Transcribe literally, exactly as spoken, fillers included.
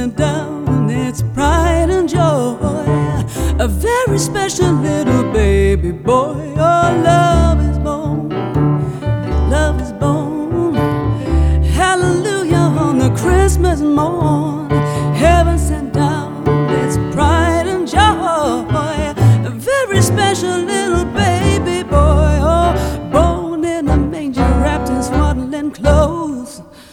sent down its pride and joy. A very special little baby boy. Oh, love is born, love is born. Hallelujah on the Christmas morn.